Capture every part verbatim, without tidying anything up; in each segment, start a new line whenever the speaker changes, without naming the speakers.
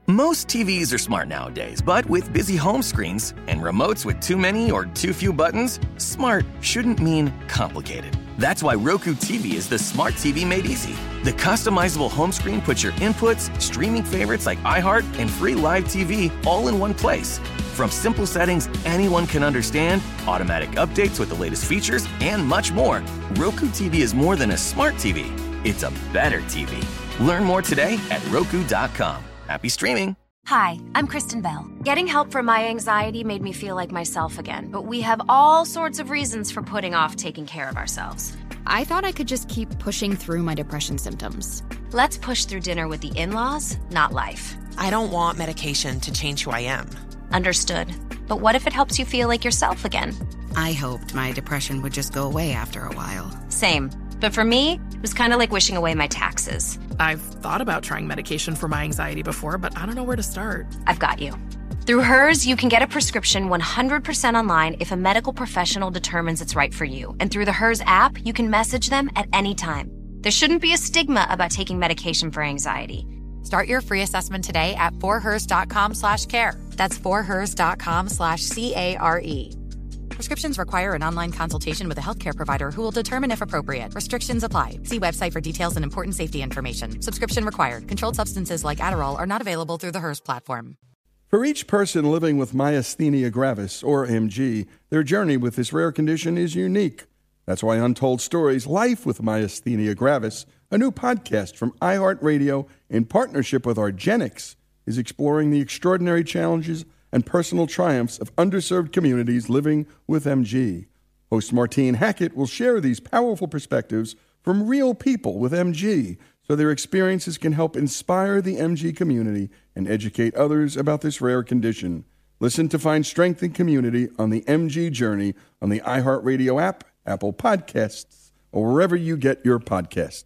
Most T Vs are smart nowadays, but with busy home screens and remotes with too many or too few buttons, smart shouldn't mean complicated. That's why Roku T V is the smart T V made easy. The customizable home screen puts your inputs, streaming favorites like iHeart, and free live T V all in one place. From simple settings anyone can understand, automatic updates with the latest features, and much more, Roku T V is more than a smart T V. It's a better T V. Learn more today at Roku dot com. Happy streaming.
Hi, I'm Kristen Bell. Getting help for my anxiety made me feel like myself again, but we have all sorts of reasons for putting off taking care of ourselves.
I thought I could just keep pushing through my depression symptoms.
Let's push through dinner with the in-laws, not life.
I don't want medication to change who I am.
Understood. But what if it helps you feel like yourself again?
I hoped my depression would just go away after a while.
Same. But for me, it was kind of like wishing away my taxes.
I've thought about trying medication for my anxiety before, but I don't know where to start.
I've got you. Through Hers, you can get a prescription one hundred percent online if a medical professional determines it's right for you. And through the Hers app, you can message them at any time. There shouldn't be a stigma about taking medication for anxiety.
Start your free assessment today at forhers.com slash care. That's forhers.com slash C-A-R-E. Prescriptions require an online consultation with a healthcare provider who will determine if appropriate. Restrictions apply. See website for details and important safety information. Subscription required. Controlled substances like Adderall are not available through the Hers platform.
For each person living with myasthenia gravis, or M G, their journey with this rare condition is unique. That's why Untold Stories, Life with Myasthenia Gravis, a new podcast from iHeartRadio in partnership with argenx, is exploring the extraordinary challenges and personal triumphs of underserved communities living with M G. Host Martine Hackett will share these powerful perspectives from real people with M G so their experiences can help inspire the M G community and educate others about this rare condition. Listen to find strength and community on the M G journey on the iHeartRadio app, Apple Podcasts, or wherever you get your podcasts.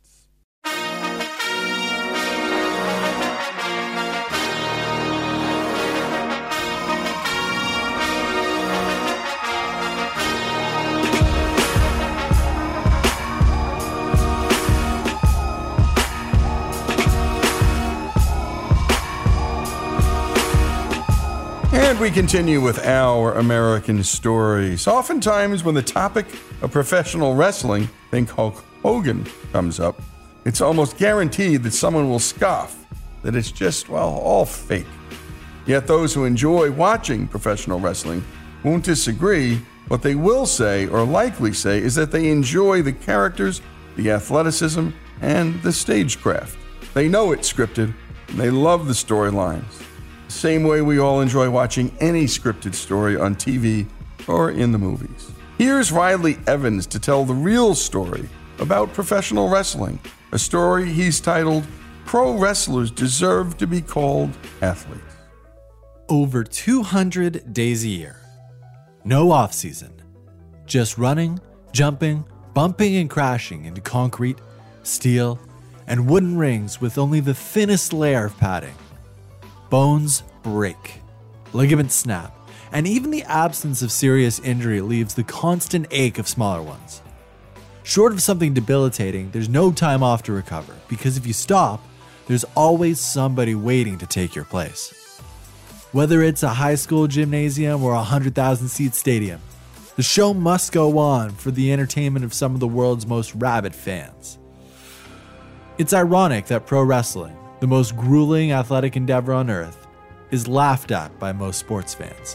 And we continue with our American stories. Oftentimes when the topic of professional wrestling, think Hulk Hogan, comes up, it's almost guaranteed that someone will scoff, that it's just, well, all fake. Yet those who enjoy watching professional wrestling won't disagree. What they will say, or likely say, is that they enjoy the characters, the athleticism, and the stagecraft. They know it's scripted, and they love the storylines. Same way we all enjoy watching any scripted story on T V or in the movies. Here's Riley Evans to tell the real story about professional wrestling, a story he's titled, Pro Wrestlers Deserve to Be Called Athletes.
Over two hundred days a year. No off-season. Just running, jumping, bumping and crashing into concrete, steel, and wooden rings with only the thinnest layer of padding. Bones break, ligaments snap, and even the absence of serious injury leaves the constant ache of smaller ones. Short of something debilitating, there's no time off to recover, because if you stop, there's always somebody waiting to take your place. Whether it's a high school gymnasium or a one hundred thousand seat stadium, the show must go on for the entertainment of some of the world's most rabid fans. It's ironic that pro wrestling, the most grueling athletic endeavor on earth, is laughed at by most sports fans.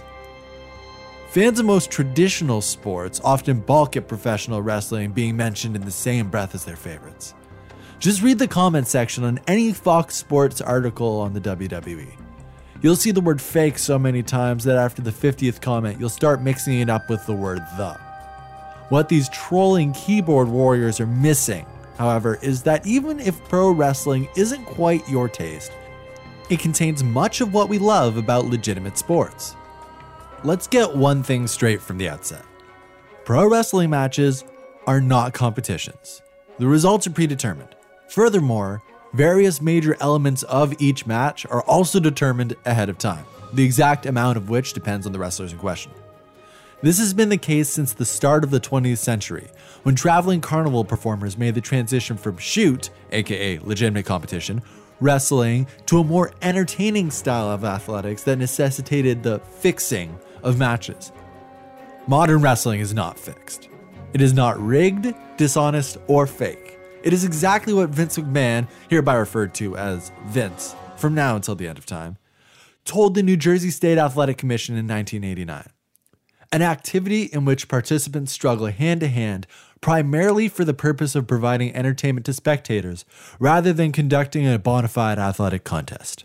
Fans of most traditional sports often balk at professional wrestling being mentioned in the same breath as their favorites. Just read the comment section on any Fox Sports article on the W W E. You'll see the word fake so many times that after the fiftieth comment, you'll start mixing it up with the word the. What these trolling keyboard warriors are missing, however, is that even if pro wrestling isn't quite your taste, it contains much of what we love about legitimate sports. Let's get one thing straight from the outset. Pro wrestling matches are not competitions. The results are predetermined. Furthermore, various major elements of each match are also determined ahead of time, the exact amount of which depends on the wrestlers in question. This has been the case since the start of the twentieth century, when traveling carnival performers made the transition from shoot, aka legitimate competition, wrestling to a more entertaining style of athletics that necessitated the fixing of matches. Modern wrestling is not fixed. It is not rigged, dishonest, or fake. It is exactly what Vince McMahon, hereby referred to as Vince, from now until the end of time, told the New Jersey State Athletic Commission in nineteen eighty-nine. An activity in which participants struggle hand-to-hand primarily for the purpose of providing entertainment to spectators rather than conducting a bona fide athletic contest.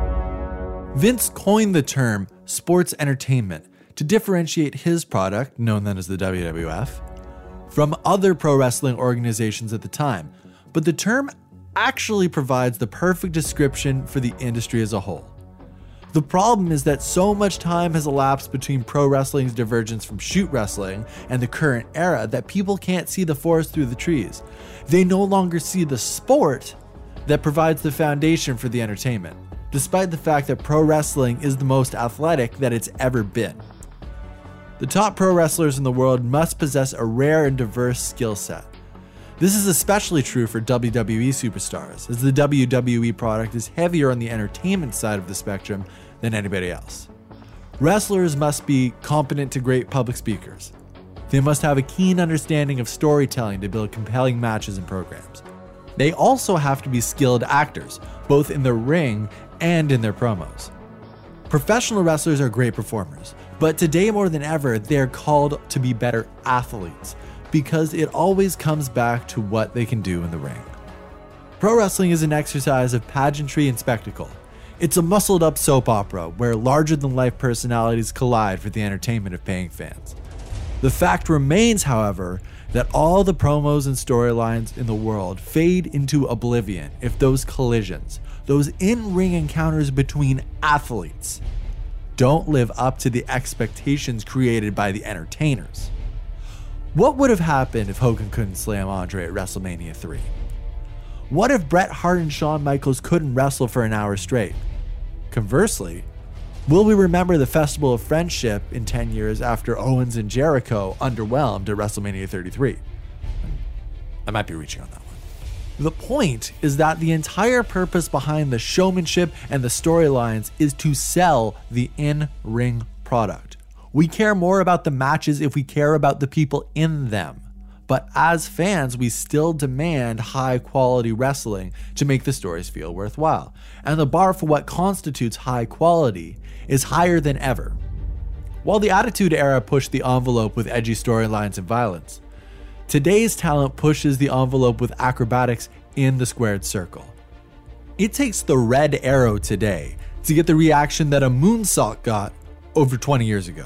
Vince coined the term sports entertainment to differentiate his product, known then as the W W F, from other pro wrestling organizations at the time, but the term actually provides the perfect description for the industry as a whole. The problem is that so much time has elapsed between pro wrestling's divergence from shoot wrestling and the current era that people can't see the forest through the trees. They no longer see the sport that provides the foundation for the entertainment, despite the fact that pro wrestling is the most athletic that it's ever been. The top pro wrestlers in the world must possess a rare and diverse skill set. This is especially true for W W E superstars, as the W W E product is heavier on the entertainment side of the spectrum than anybody else. Wrestlers must be competent to great public speakers. They must have a keen understanding of storytelling to build compelling matches and programs. They also have to be skilled actors, both in the ring and in their promos. Professional wrestlers are great performers, but today more than ever, they're called to be better athletes, because it always comes back to what they can do in the ring. Pro wrestling is an exercise of pageantry and spectacle. It's a muscled up soap opera where larger than life personalities collide for the entertainment of paying fans. The fact remains, however, that all the promos and storylines in the world fade into oblivion if those collisions, those in-ring encounters between athletes, don't live up to the expectations created by the entertainers. What would have happened if Hogan couldn't slam Andre at WrestleMania three? What if Bret Hart and Shawn Michaels couldn't wrestle for an hour straight? Conversely, will we remember the Festival of Friendship in ten years after Owens and Jericho underwhelmed at WrestleMania thirty-three? I might be reaching on that one. The point is that the entire purpose behind the showmanship and the storylines is to sell the in-ring product. We care more about the matches if we care about the people in them. But as fans, we still demand high quality wrestling to make the stories feel worthwhile. And the bar for what constitutes high quality is higher than ever. While the Attitude Era pushed the envelope with edgy storylines and violence, today's talent pushes the envelope with acrobatics in the squared circle. It takes the Red Arrow today to get the reaction that a moonsault got over twenty years ago.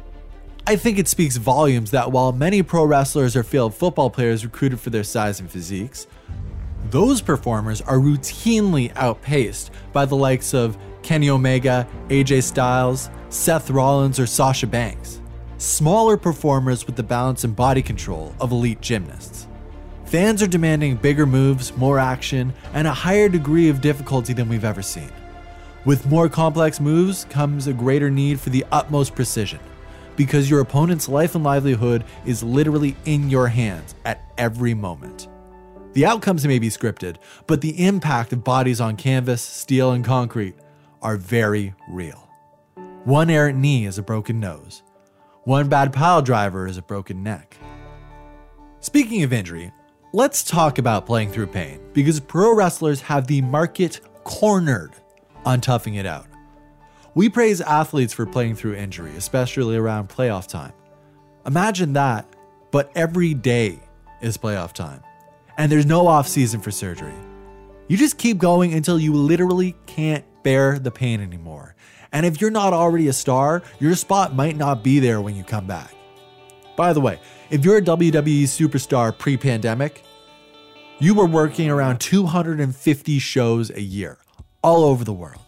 I think it speaks volumes that while many pro wrestlers are failed football players recruited for their size and physiques, those performers are routinely outpaced by the likes of Kenny Omega, A J Styles, Seth Rollins, or Sasha Banks, smaller performers with the balance and body control of elite gymnasts. Fans are demanding bigger moves, more action, and a higher degree of difficulty than we've ever seen. With more complex moves comes a greater need for the utmost precision, because your opponent's life and livelihood is literally in your hands at every moment. The outcomes may be scripted, but the impact of bodies on canvas, steel, and concrete are very real. One errant knee is a broken nose. One bad pile driver is a broken neck. Speaking of injury, let's talk about playing through pain, because pro wrestlers have the market cornered on toughing it out. We praise athletes for playing through injury, especially around playoff time. Imagine that, but every day is playoff time, and there's no off season for surgery. You just keep going until you literally can't bear the pain anymore. And if you're not already a star, your spot might not be there when you come back. By the way, if you're a W W E superstar pre-pandemic, you were working around two hundred fifty shows a year, all over the world.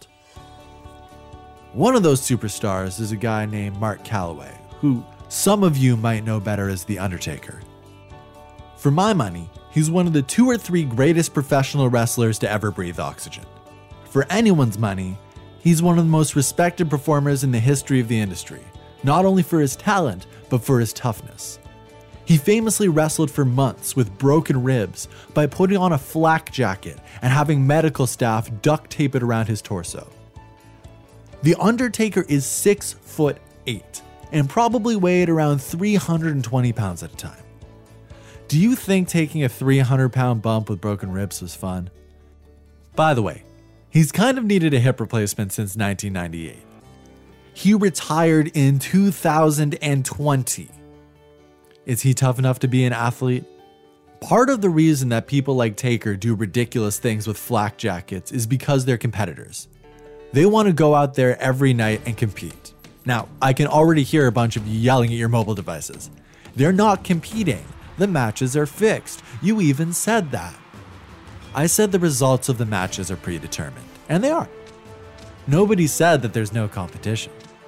One of those superstars is a guy named Mark Calloway, who some of you might know better as The Undertaker. For my money, he's one of the two or three greatest professional wrestlers to ever breathe oxygen. For anyone's money, he's one of the most respected performers in the history of the industry, not only for his talent, but for his toughness. He famously wrestled for months with broken ribs by putting on a flak jacket and having medical staff duct tape it around his torso. The Undertaker is six foot eight and probably weighed around three hundred twenty pounds at a time. Do you think taking a three hundred pound bump with broken ribs was fun? By the way, he's kind of needed a hip replacement since nineteen ninety-eight. He retired in two thousand twenty. Is he tough enough to be an athlete? Part of the reason that people like Taker do ridiculous things with flak jackets is because they're competitors. They want to go out there every night and compete. Now, I can already hear a bunch of you yelling at your mobile devices. They're not competing. The matches are fixed. You even said that. I said the results of the matches are predetermined, and they are. Nobody said that there's no competition.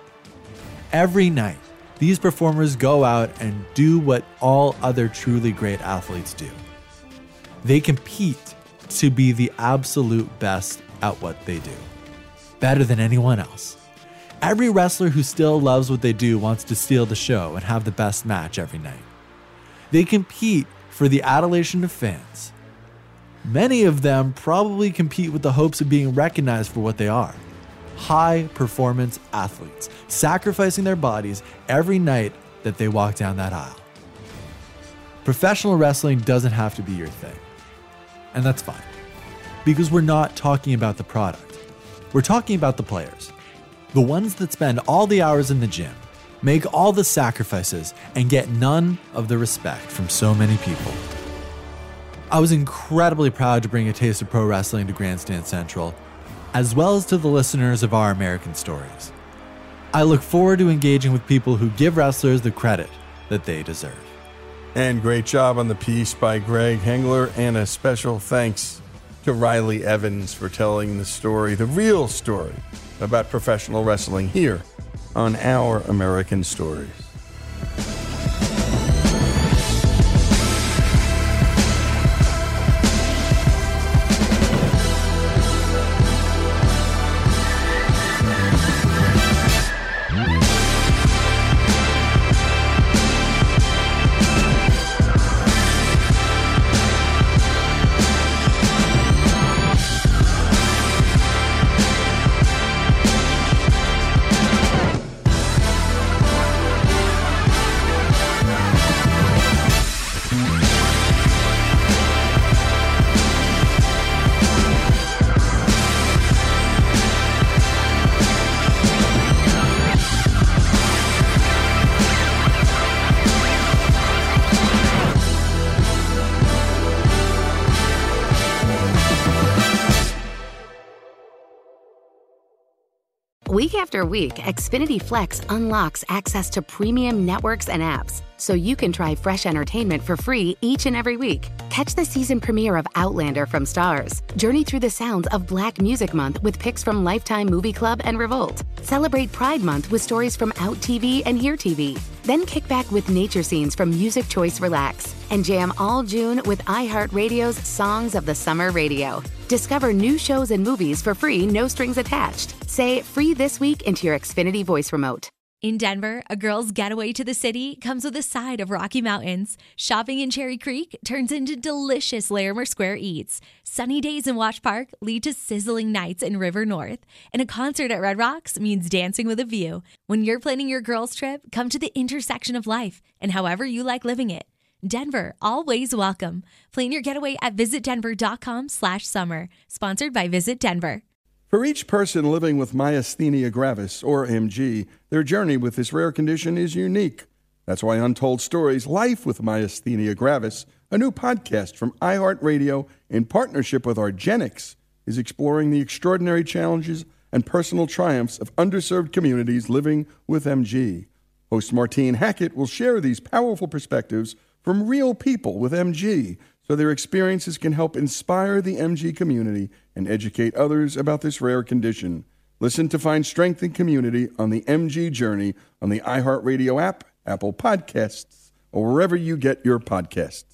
Every night, these performers go out and do what all other truly great athletes do. They compete to be the absolute best at what they do, better than anyone else. Every wrestler who still loves what they do wants to steal the show and have the best match every night. They compete for the adulation of fans. Many of them probably compete with the hopes of being recognized for what they are. High-performance athletes, sacrificing their bodies every night that they walk down that aisle. Professional wrestling doesn't have to be your thing. And that's fine, because we're not talking about the product. We're talking about the players. The ones that spend all the hours in the gym, make all the sacrifices, and get none of the respect from so many people. I was incredibly proud to bring a taste of pro wrestling to Grandstand Central, as well as to the listeners of Our American Stories. I look forward to engaging with people who give wrestlers the credit that they deserve.
And great job on the piece by Greg Hengler, and a special thanks to Riley Evans for telling the story, the real story, about professional wrestling here on Our American Stories.
Week after week, Xfinity Flex unlocks access to premium networks and apps, so you can try fresh entertainment for free each and every week. Catch the season premiere of Outlander from Starz. Journey through the sounds of Black Music Month with picks from Lifetime Movie Club and Revolt. Celebrate Pride Month with stories from Out T V and Here T V. Then kick back with nature scenes from Music Choice Relax. And jam all June with iHeartRadio's Songs of the Summer Radio. Discover new shows and movies for free, no strings attached. Say free this week into your Xfinity voice remote.
In Denver, a girl's getaway to the city comes with a side of Rocky Mountains. Shopping in Cherry Creek turns into delicious Larimer Square eats. Sunny days in Wash Park lead to sizzling nights in River North. And a concert at Red Rocks means dancing with a view. When you're planning your girls' trip, come to the intersection of life and however you like living it. Denver, always welcome. Plan your getaway at visitdenver.com slash summer. Sponsored by Visit Denver.
For each person living with myasthenia gravis, or M G, their journey with this rare condition is unique. That's why Untold Stories, Life with Myasthenia Gravis, a new podcast from iHeartRadio in partnership with Argenix, is exploring the extraordinary challenges and personal triumphs of underserved communities living with M G. Host Martine Hackett will share these powerful perspectives from real people with M G, so their experiences can help inspire the M G community and educate others about this rare condition. Listen to find strength and community on the M G journey on the iHeartRadio app, Apple Podcasts, or wherever you get your podcasts.